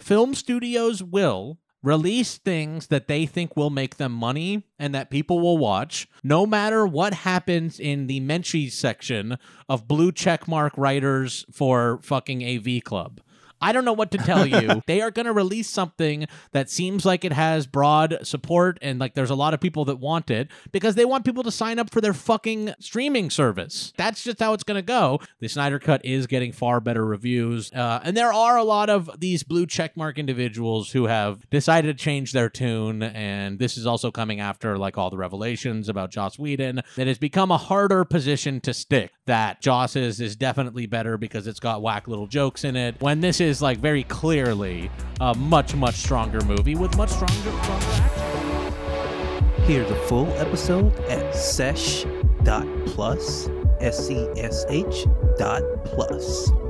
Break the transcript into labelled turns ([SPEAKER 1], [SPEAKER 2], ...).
[SPEAKER 1] film studios will release things that they think will make them money and that people will watch, no matter what happens in the Menchie's section of blue checkmark writers for fucking AV Club. I don't know what to tell you. They are going to release something that seems like it has broad support and like there's a lot of people that want it because they want people to sign up for their fucking streaming service. That's just how it's going to go. The Snyder Cut is getting far better reviews. And there are a lot of these blue checkmark individuals who have decided to change their tune. And this is also coming after like all the revelations about Joss Whedon. That has become a harder position to stick. That Joss's is definitely better because it's got whack little jokes in it. When this is like very clearly a much, much stronger movie with much stronger action.
[SPEAKER 2] Hear the full episode at sesh.plus, SESH.plus.